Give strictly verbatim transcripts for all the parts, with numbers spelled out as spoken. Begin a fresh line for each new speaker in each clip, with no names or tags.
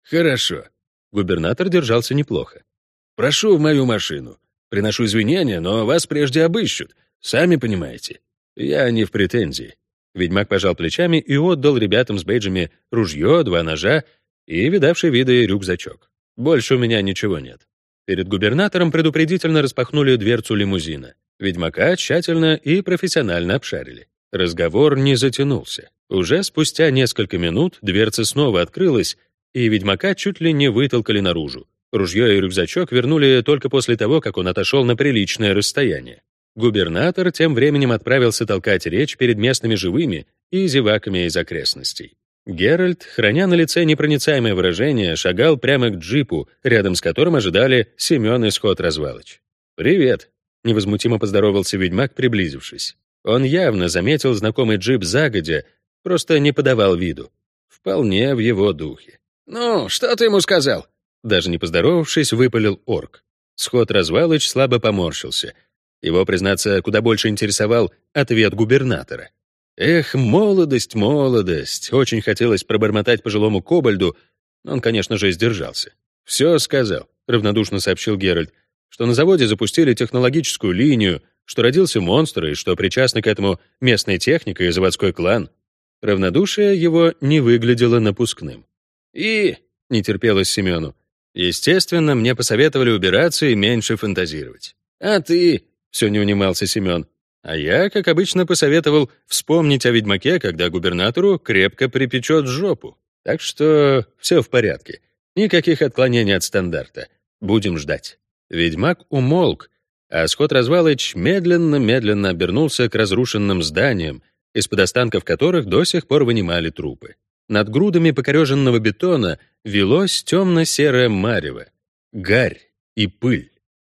Хорошо. Губернатор держался неплохо. Прошу в мою машину. Приношу извинения, но вас прежде обыщут. Сами понимаете. Я не в претензии. Ведьмак пожал плечами и отдал ребятам с бейджами ружье, два ножа и видавший виды рюкзачок. Больше у меня ничего нет. Перед губернатором предупредительно распахнули дверцу лимузина. Ведьмака тщательно и профессионально обшарили. Разговор не затянулся. Уже спустя несколько минут дверца снова открылась, и ведьмака чуть ли не вытолкали наружу. Ружье и рюкзачок вернули только после того, как он отошел на приличное расстояние. Губернатор тем временем отправился толкать речь перед местными живыми и зеваками из окрестностей. Геральт, храня на лице непроницаемое выражение, шагал прямо к джипу, рядом с которым ожидали Семен и Сход-Развалыч. «Привет», — невозмутимо поздоровался ведьмак, приблизившись. Он явно заметил знакомый джип загодя, просто не подавал виду. Вполне в его духе. «Ну, что ты ему сказал?» Даже не поздоровавшись, выпалил орк. Сход-Развалыч слабо поморщился. Его, признаться, куда больше интересовал ответ губернатора. Эх, молодость, молодость. Очень хотелось пробормотать пожилому кобальду, но он, конечно же, сдержался. «Все сказал», — равнодушно сообщил Геральт, что на заводе запустили технологическую линию, что родился монстр и что причастны к этому местная техника и заводской клан. Равнодушие его не выглядело напускным. «И...» — не терпелось Семену. «Естественно, мне посоветовали убираться и меньше фантазировать». «А ты...» — все не унимался Семен. А я, как обычно, посоветовал вспомнить о ведьмаке, когда губернатору крепко припечет жопу. Так что все в порядке. Никаких отклонений от стандарта. Будем ждать». Ведьмак умолк, а Сход-Развалыч медленно-медленно обернулся к разрушенным зданиям, из-под останков которых до сих пор вынимали трупы. Над грудами покореженного бетона велось темно-серое марево, гарь и пыль.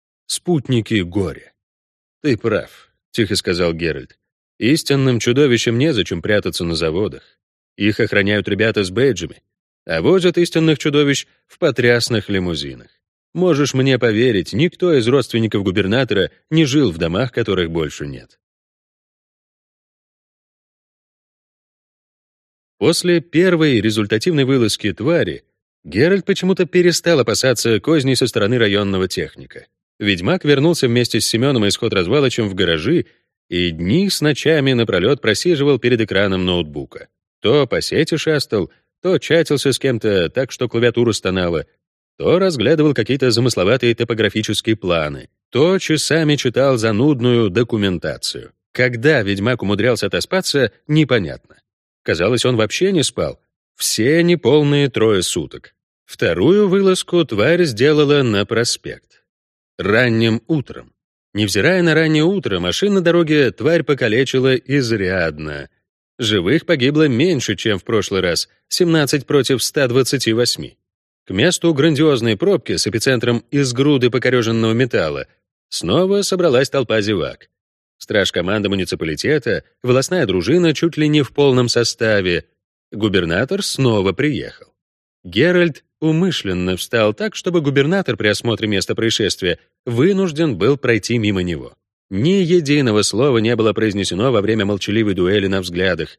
Спутники горя. «Ты прав», — тихо сказал Геральт. «Истинным чудовищам незачем прятаться на заводах. Их охраняют ребята с бейджами, а возят истинных чудовищ в потрясных лимузинах. Можешь мне поверить, никто из родственников губернатора не жил в домах, которых больше нет». После первой результативной вылазки твари Геральт почему-то перестал опасаться козней со стороны районного техника. Ведьмак вернулся вместе с Семеном и Сход-Развалычем в гаражи и дни с ночами напролет просиживал перед экраном ноутбука. То по сети шастал, то чатился с кем-то так, что клавиатура стонала, то разглядывал какие-то замысловатые топографические планы, то часами читал занудную документацию. Когда ведьмак умудрялся отоспаться, непонятно. Казалось, он вообще не спал. Все неполные трое суток. Вторую вылазку тварь сделала на проспект. Ранним утром. Невзирая на раннее утро, машин на дороге тварь покалечила изрядно. Живых погибло меньше, чем в прошлый раз, семнадцать против ста двадцати восьми. К месту грандиозной пробки с эпицентром из груды покореженного металла снова собралась толпа зевак. Страж-команда муниципалитета, волостная дружина чуть ли не в полном составе. Губернатор снова приехал. Геральт умышленно встал так, чтобы губернатор при осмотре места происшествия вынужден был пройти мимо него. Ни единого слова не было произнесено во время молчаливой дуэли на взглядах.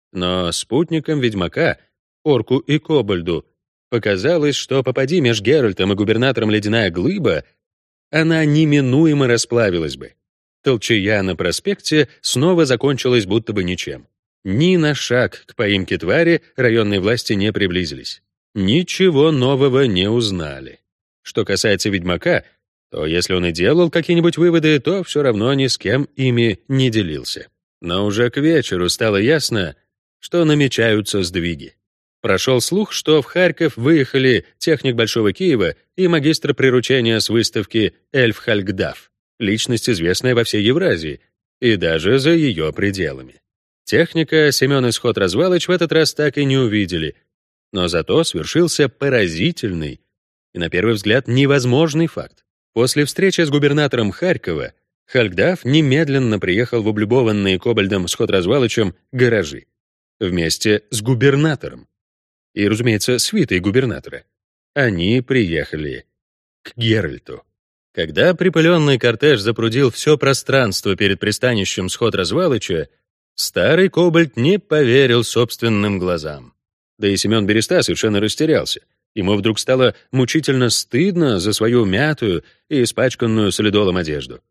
Но спутникам ведьмака, орку и кобальду, показалось, что попади меж Геральтом и губернатором ледяная глыба, она неминуемо расплавилась бы. Толчая на проспекте снова закончилась будто бы ничем. Ни на шаг к поимке твари районные власти не приблизились. Ничего нового не узнали. Что касается ведьмака, то если он и делал какие-нибудь выводы, то все равно ни с кем ими не делился. Но уже к вечеру стало ясно, что намечаются сдвиги. Прошел слух, что в Харьков выехали техник Большого Киева и магистр приручения с выставки Эльф Хальгдаф, личность, известная во всей Евразии, и даже за ее пределами. Техника Семен и Сход-Развалыч в этот раз так и не увидели, но зато свершился поразительный и, на первый взгляд, невозможный факт. После встречи с губернатором Харькова Хальгдаф немедленно приехал в облюбованные Кобальдом Сход-Развалычем гаражи вместе с губернатором и, разумеется, свитой губернатора. Они приехали к Геральту. Когда припыленный кортеж запрудил все пространство перед пристанищем Сход-Развалыча, старый Кобальд не поверил собственным глазам. Да и Семен Береста совершенно растерялся. Ему вдруг стало мучительно стыдно за свою мятую и испачканную солидолом одежду.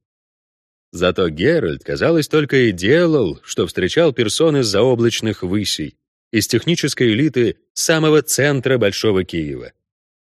Зато Геральт, казалось, только и делал, что встречал персон из заоблачных высей, из технической элиты самого центра Большого Киева.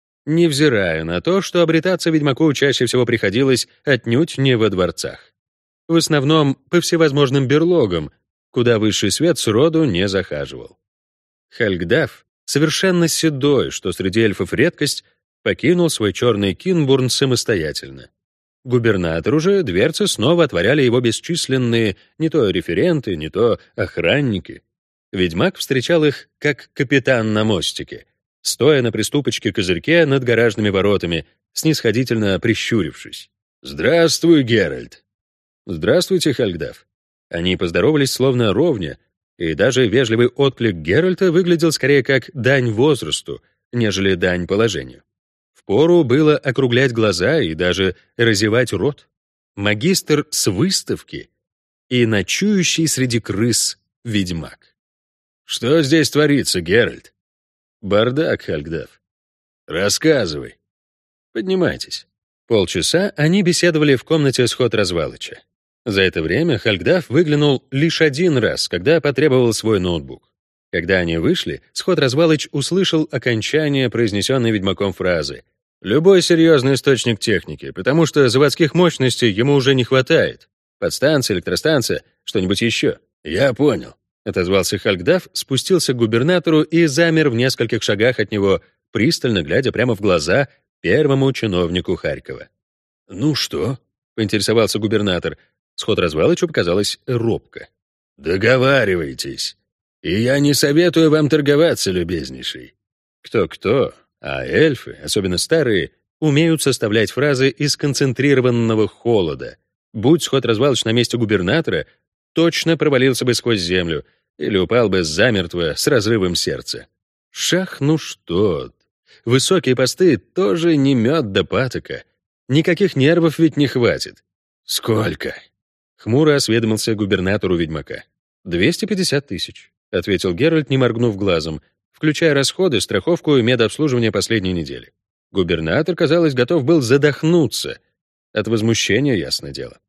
Невзирая на то, что обретаться ведьмаку чаще всего приходилось отнюдь не во дворцах. В основном по всевозможным берлогам, куда высший свет сроду не захаживал. Хальгдаф, совершенно седой, что среди эльфов редкость, покинул свой черный Кинбурн самостоятельно. Губернатору же дверцы снова отворяли его бесчисленные не то референты, не то охранники. Ведьмак встречал их как капитан на мостике, стоя на приступочке козырьке над гаражными воротами, снисходительно прищурившись. «Здравствуй, Геральт!» «Здравствуйте, Хальгдаф». Они поздоровались словно ровня, и даже вежливый отклик Геральта выглядел скорее как дань возрасту, нежели дань положению. Впору было округлять глаза и даже разевать рот. Магистр с выставки и ночующий среди крыс ведьмак. «Что здесь творится, Геральт?» «Бардак, Хальгдаф». «Рассказывай». «Поднимайтесь». Полчаса они беседовали в комнате Сход-Развалыча. За это время Хальгдаф выглянул лишь один раз, когда потребовал свой ноутбук. Когда они вышли, Сход-Развалыч услышал окончание произнесенной ведьмаком фразы «Любой серьезный источник техники, потому что заводских мощностей ему уже не хватает. Подстанция, электростанция, что-нибудь еще». «Я понял», — отозвался Хальгдаф, спустился к губернатору и замер в нескольких шагах от него, пристально глядя прямо в глаза первому чиновнику Харькова. «Ну что?» — поинтересовался губернатор. Сход-Развалычу показалось робко. «Договаривайтесь. И я не советую вам торговаться, любезнейший». Кто-кто, а эльфы, особенно старые, умеют составлять фразы из концентрированного холода. Будь Сход-Развалыч на месте губернатора, точно провалился бы сквозь землю или упал бы замертво с разрывом сердца. Шах, ну что? Высокие посты тоже не мед да патока. Никаких нервов ведь не хватит. «Сколько?» — хмуро осведомился губернатору ведьмака. «двести пятьдесят тысяч», — ответил Геральт, не моргнув глазом, включая расходы, страховку и медобслуживание последней недели. Губернатор, казалось, готов был задохнуться. От возмущения, ясное дело.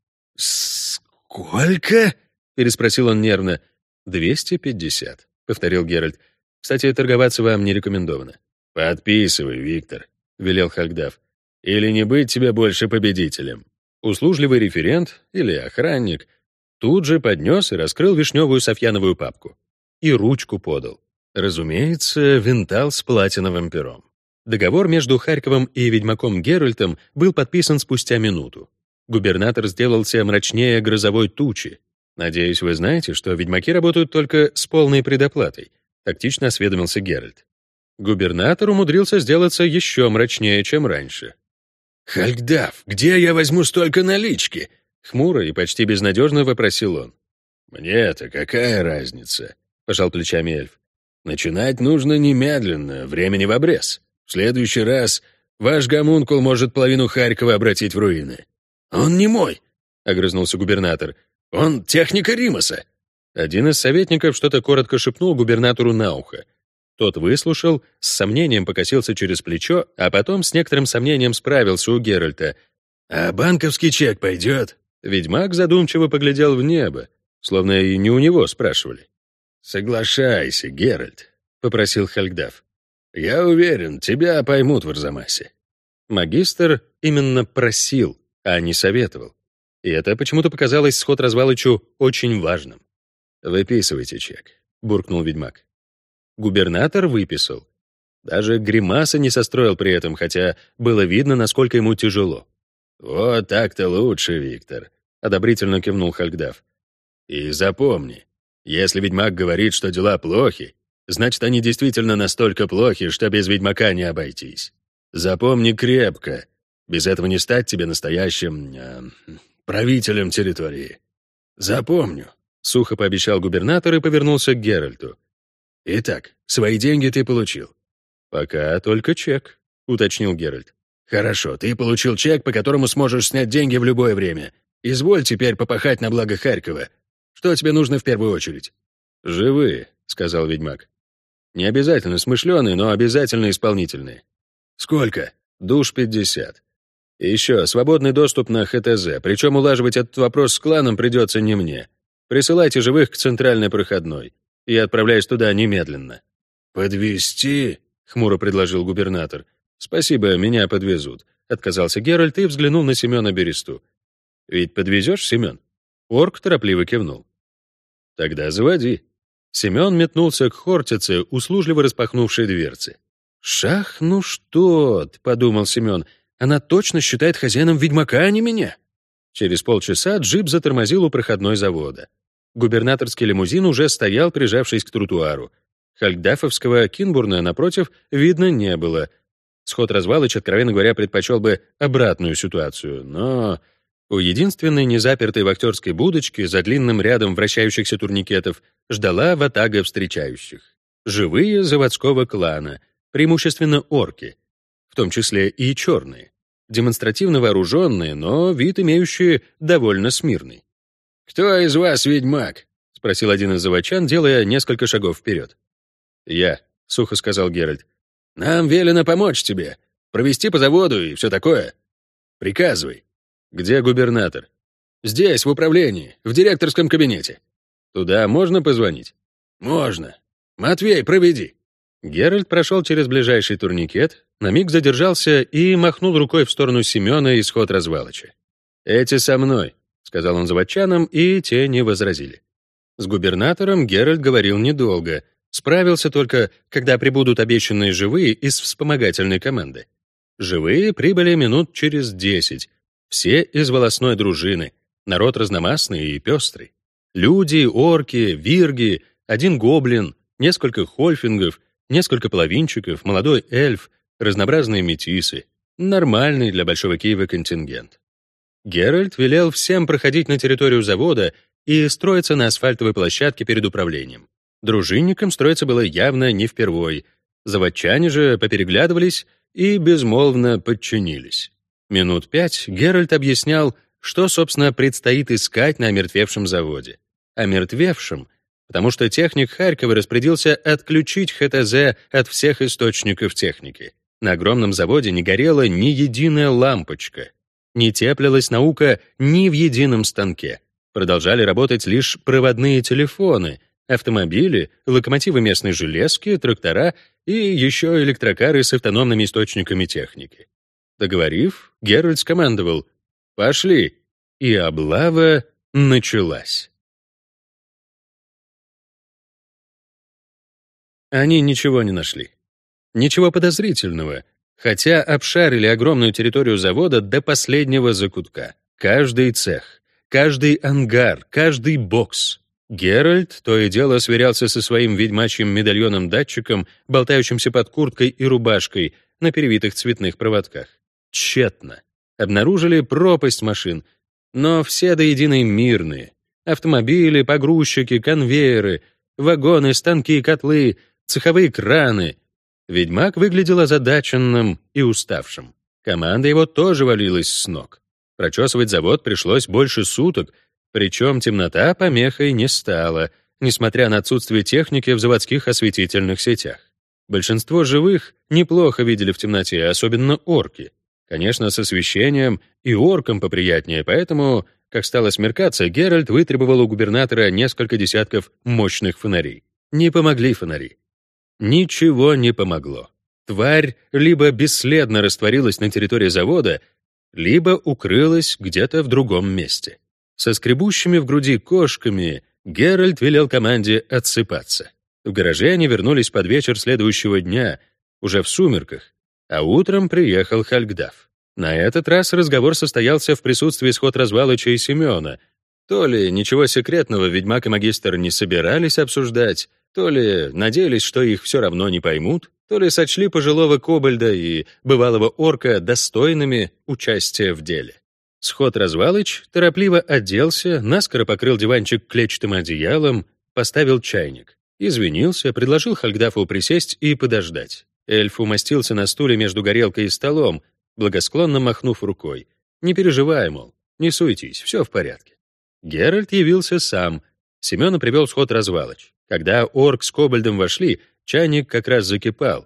«Сколько?» — переспросил он нервно. «двести пятьдесят», — повторил Геральт. «Кстати, торговаться вам не рекомендовано». «Подписывай, Виктор», — велел Хальгдаф. «Или не быть тебе больше победителем». Услужливый референт или охранник тут же поднес и раскрыл вишневую софьяновую папку. И ручку подал. Разумеется, винтал с платиновым пером. Договор между Харьковом и ведьмаком Геральтом был подписан спустя минуту. Губернатор сделался мрачнее грозовой тучи. «Надеюсь, вы знаете, что ведьмаки работают только с полной предоплатой», — тактично осведомился Геральт. Губернатор умудрился сделаться еще мрачнее, чем раньше. «Хальгдаф, где я возьму столько налички?» — хмуро и почти безнадежно вопросил он. «Мне-то какая разница?» — пожал плечами эльф. «Начинать нужно немедленно, времени в обрез. В следующий раз ваш гомункул может половину Харькова обратить в руины». «Он не мой», — огрызнулся губернатор. «Он техника Римаса». Один из советников что-то коротко шепнул губернатору на ухо. Тот выслушал, с сомнением покосился через плечо, а потом с некоторым сомнением справился у Геральта. «А банковский чек пойдет?» Ведьмак задумчиво поглядел в небо, словно и не у него спрашивали. «Соглашайся, Геральт», — попросил Хальгдаф. «Я уверен, тебя поймут в Арзамасе». Магистр именно просил, а не советовал. И это почему-то показалось Сход-Развалычу очень важным. «Выписывайте чек», — буркнул ведьмак. Губернатор выписал. Даже гримаса не состроил при этом, хотя было видно, насколько ему тяжело. «Вот так-то лучше, Виктор», — одобрительно кивнул Хальгдаф. «И запомни, если ведьмак говорит, что дела плохи, значит, они действительно настолько плохи, что без ведьмака не обойтись. Запомни крепко, без этого не стать тебе настоящим э, правителем территории». «Запомню», — сухо пообещал губернатор и повернулся к Геральту. «Итак, свои деньги ты получил». «Пока только чек», — уточнил Геральт. «Хорошо, ты получил чек, по которому сможешь снять деньги в любое время. Изволь теперь попахать на благо Харькова. Что тебе нужно в первую очередь?» «Живые», — сказал ведьмак. «Не обязательно смышленые, но обязательно исполнительные.
Сколько?
Душ пятьдесят. И еще свободный доступ на ХТЗ, причем улаживать этот вопрос с кланом придется не мне. Присылайте живых к центральной проходной. Я отправляюсь туда немедленно.
Подвезти?
Хмуро предложил губернатор. Спасибо, меня подвезут. Отказался Геральт и взглянул на Семена Бересту. Ведь подвезешь, Семен? Орк торопливо кивнул. Тогда заводи. Семен метнулся к Хортице, услужливо распахнувшей дверцы. «Шах, ну что?» — подумал Семен. «Она точно считает хозяином ведьмака, а не меня». Через полчаса джип затормозил у проходной завода. Губернаторский лимузин уже стоял, прижавшись к тротуару. Хальгдафовского Кинбурна, напротив, видно не было. Сход-развалыч, откровенно говоря, предпочел бы обратную ситуацию, но у единственной незапертой вахтерской будочки за длинным рядом вращающихся турникетов ждала ватага встречающих. Живые заводского клана, преимущественно орки, в том числе и черные, демонстративно вооруженные, но вид имеющие довольно смирный.
«Кто из вас ведьмак?»
— спросил один из заводчан, делая несколько шагов вперед. «Я», — сухо сказал Геральт.
«Нам велено помочь тебе, провести по заводу и все такое. Приказывай».
«Где губернатор?»
«Здесь, в управлении, в директорском кабинете».
«Туда можно позвонить?»
«Можно. Матвей, проведи».
Геральт прошел через ближайший турникет, на миг задержался и махнул рукой в сторону Семена и сход-развалыча. «Эти со мной», — сказал он заводчанам, и те не возразили. С губернатором Геральт говорил недолго, справился только, когда прибудут обещанные живые из вспомогательной команды. Живые прибыли минут через десять, все из волосной дружины, народ разномастный и пестрый. Люди, орки, вирги, один гоблин, несколько хольфингов, несколько половинчиков, молодой эльф, разнообразные метисы. Нормальный для Большого Киева контингент. Геральт велел всем проходить на территорию завода и строиться на асфальтовой площадке перед управлением. Дружинникам строиться было явно не впервой. Заводчане же попереглядывались и безмолвно подчинились. Минут пять Геральт объяснял, что, собственно, предстоит искать на омертвевшем заводе. Омертвевшем, потому что техник Харькова распорядился отключить ХТЗ от всех источников техники. На огромном заводе не горела ни единая лампочка. Не теплилась наука ни в едином станке. Продолжали работать лишь проводные телефоны, автомобили, локомотивы местной железки, трактора и еще электрокары с автономными источниками техники. Договорив, Геральт скомандовал «Пошли!» и облава началась. Они ничего не нашли. Ничего подозрительного, хотя обшарили огромную территорию завода до последнего закутка. Каждый цех, каждый ангар, каждый бокс. Геральт то и дело сверялся со своим ведьмачьим медальоном-датчиком, болтающимся под курткой и рубашкой на перевитых цветных проводках. Тщетно. Обнаружили пропасть машин, но все до единой мирные. Автомобили, погрузчики, конвейеры, вагоны, станки, котлы, цеховые краны. Ведьмак выглядел озадаченным и уставшим. Команда его тоже валилась с ног. Прочесывать завод пришлось больше суток, причем темнота помехой не стала, несмотря на отсутствие техники в заводских осветительных сетях. Большинство живых неплохо видели в темноте, особенно орки. Конечно, с освещением и оркам поприятнее, поэтому, как стало смеркаться, Геральт вытребовал у губернатора несколько десятков мощных фонарей. Не помогли фонари. Ничего не помогло. Тварь либо бесследно растворилась на территории завода, либо укрылась где-то в другом месте. Со скребущими в груди кошками Геральт велел команде отсыпаться. В гараже они вернулись под вечер следующего дня, уже в сумерках, а утром приехал Хальгдаф. На этот раз разговор состоялся в присутствии сход-развалыча и Семена. То ли ничего секретного ведьмак и магистр не собирались обсуждать, то ли надеялись, что их все равно не поймут, то ли сочли пожилого кобальда и бывалого орка достойными участия в деле. Сход-развалыч торопливо оделся, наскоро покрыл диванчик клетчатым одеялом, поставил чайник. Извинился, предложил Хальгдафу присесть и подождать. Эльф умостился на стуле между горелкой и столом, благосклонно махнув рукой. «Не переживай, мол, не суетись, все в порядке». Геральт явился сам. Семена привел сход-развалыч. Когда орк с кобальдом вошли, чайник как раз закипал,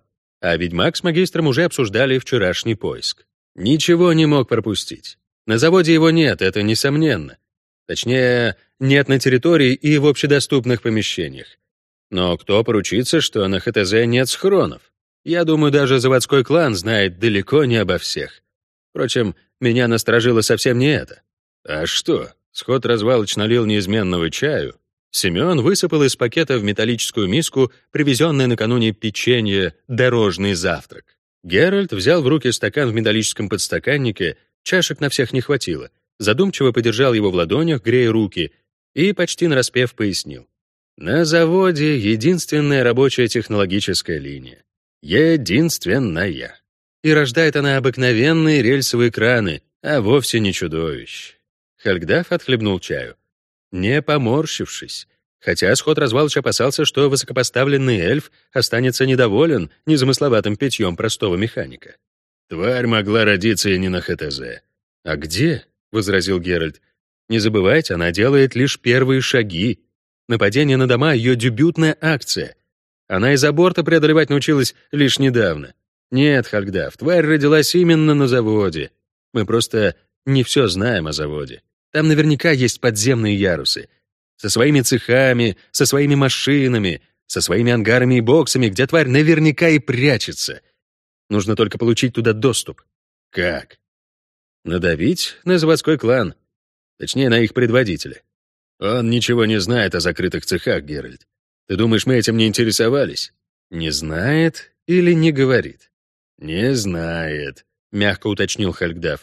А ведьмак с магистром уже обсуждали вчерашний поиск. Ничего не мог пропустить. На заводе его нет, это несомненно. Точнее, нет на территории и в общедоступных помещениях. Но кто поручится, что на ХТЗ нет схронов? Я думаю, даже заводской клан знает далеко не обо всех. Впрочем, меня насторожило совсем не это. А что? Сход-развалыч налил неизменного чаю. Семен высыпал из пакета в металлическую миску привезенное накануне печенье «Дорожный завтрак». Геральт взял в руки стакан в металлическом подстаканнике, чашек на всех не хватило, задумчиво подержал его в ладонях, грея руки, и почти нараспев пояснил. На заводе единственная рабочая технологическая линия. Единственная. И рождает она обыкновенные рельсовые краны, а вовсе не чудовищ. Хальгдаф отхлебнул чаю, не поморщившись, хотя Сход-развалыч опасался, что высокопоставленный эльф останется недоволен незамысловатым питьем простого механика. Тварь могла родиться и не на ХТЗ. «А где?» — возразил Геральт. «Не забывайте, она делает лишь первые шаги. Нападение на дома — ее дебютная акция. Она из-за борта преодолевать научилась лишь недавно. Нет, Хальгдаф, тварь родилась именно на заводе. Мы просто не все знаем о заводе. Там наверняка есть подземные ярусы. Со своими цехами, со своими машинами, со своими ангарами и боксами, где тварь наверняка и прячется. Нужно только получить туда доступ. Как? Надавить на заводской клан. Точнее, на их предводителя. Он ничего не знает о закрытых цехах, Геральт. Ты думаешь, мы этим не интересовались? Не знает или не говорит? Не знает, мягко уточнил Хальгдаф.